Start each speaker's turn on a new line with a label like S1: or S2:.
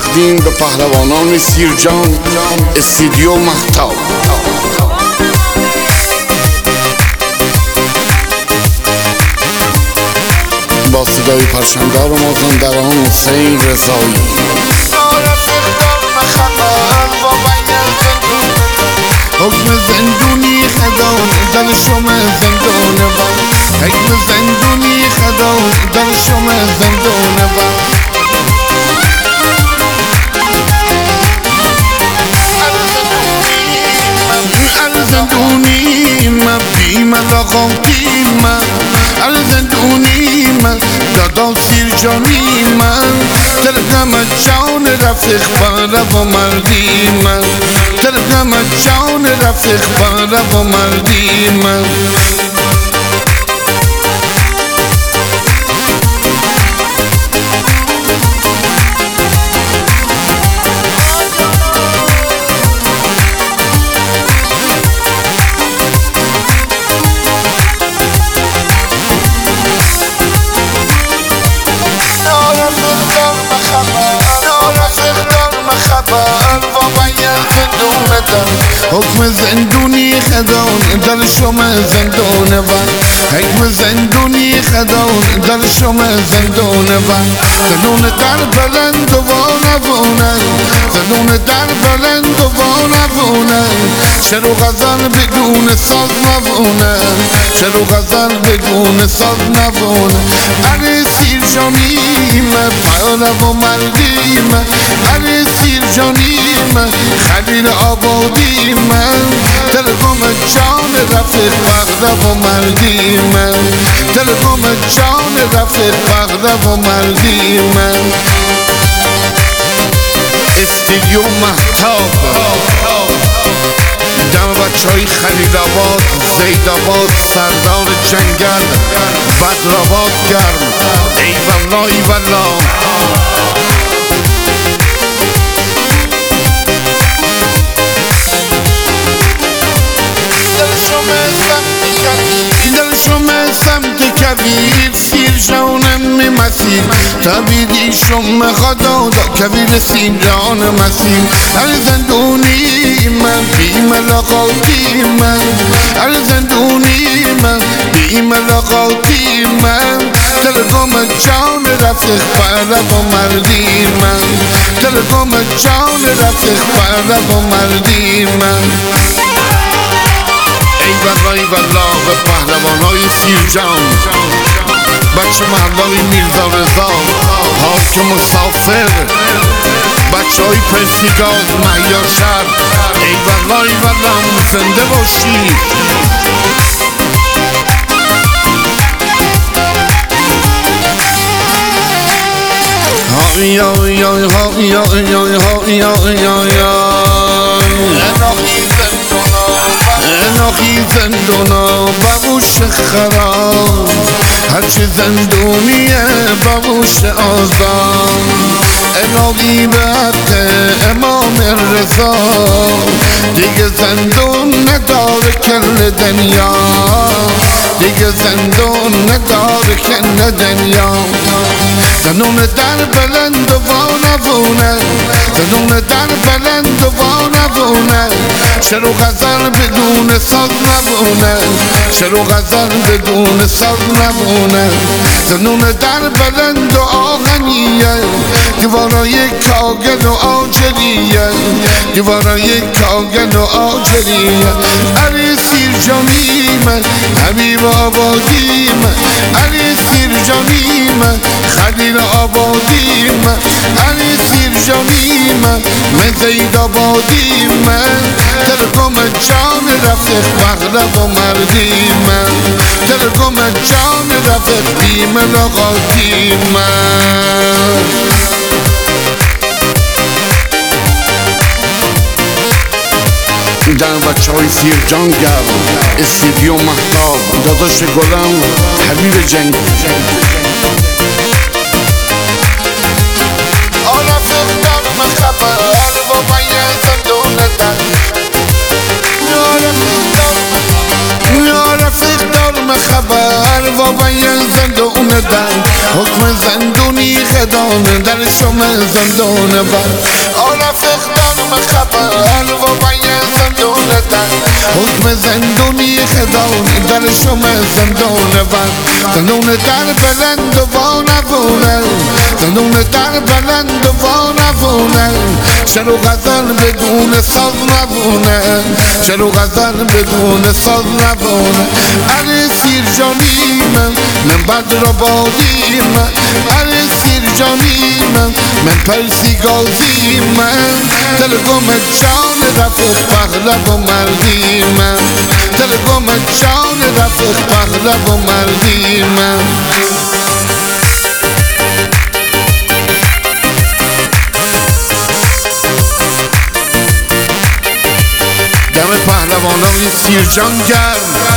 S1: تقدیم به پهلوانان سیرجان، استودیو مهتاب. با صدای پرچمدار مازندران حسین رضایی.
S2: حکم زندونی خدان در شما زندان بان، حکم زندونی خدان در شما زندان بان. الزندونی من بیم لغاتی من، الزندونی من دادا سیرجانی من، ترکم جان رفیق باره و مردی من، ترکم جان رفیق باره و مردی من. حکم زندونی خدان در شما زندان بان، حکم زندونی خدان در شما زندان بان. زنون در بلند و وانوونه، زنون در بلند و وانوونه، شعر و غزل بدون ساز نوونه، شعر و غزل بدون ساز نوونه. علی سیرجانی من پاره و مردی من، علی سیرجانی من خلیل آبادی من، تلگم جان رفیق بغده و مردی من، تلگم جان رفیق بغده و مردی من.
S1: استودیو مهتاب دم بچهای خلیل آباد، زید آباد، سردار جنگل، بدرآباد گرم. ای والله ای والله.
S2: در شما سمت کویر سیرجانم مسیم، تبیدی شما خدا دا کویر سیرجان مسیم. الزندونی من بیم لغاتی من، الزندونی من بیم لغاتی من، تلگم جان رفیق باره و مردی من، تلگم جان رفیق باره و مردی من.
S1: ای والله ای والله به پهلوانای سیرجان، بچه محلای میرزا رضا، حاکم مسافر، بچه های پرسیگاز، مهیار شهر. ای والله ای والله زنده باشی.
S2: های های های های های های های اناخی زندونا بابوش خراب، هرچی زندونیه بابوش آزاد. اناخی به حق امام رضا، دیگه زندون نداره کل دنیا، دیگه زندون نداره کل دنیا. زنون در بلند و وانوونه، زنون در بلند و وانوونه، شعر و غزل بدون ساز نوونه، شعر و غزل بدون ساز نوونه. زنون در بلند و آهنیه، دیوارای کاغذ و آجریه، دیوارای کاغذ و آجریه. علی سیرجانی من حبیب آبادی من، علی سیرجانی من خلیل آبادی من، علی سیرجانی من زید آبادی من، تلگم جان رفیق بغده و مردی من، تلگم جان رفیق بیم لغاتی من.
S1: در بچه های سیرجان گرم، استودیو مهتاب، داداش گلم حبیب جنگی.
S2: خبر و باید زندون دن، حکم زندونی خدان در شما زندون و رفیق دارم خبر و باید زندون در حکم زندونی خدان در شما زندون و زندون در بلند و نبونه زندون در بلند و نبونه چرا غزل بدون ساز نبونه چرا غزل بدون ساز نبونه علی سیر جانیم من بدر آبادیم علی سیر جانیم من پرسی گازیم دلگم جان رفیق پهلو و مردیم دلگم جان رفیق پهلو و مردیم
S1: دم پهلوانای سیرجان گرم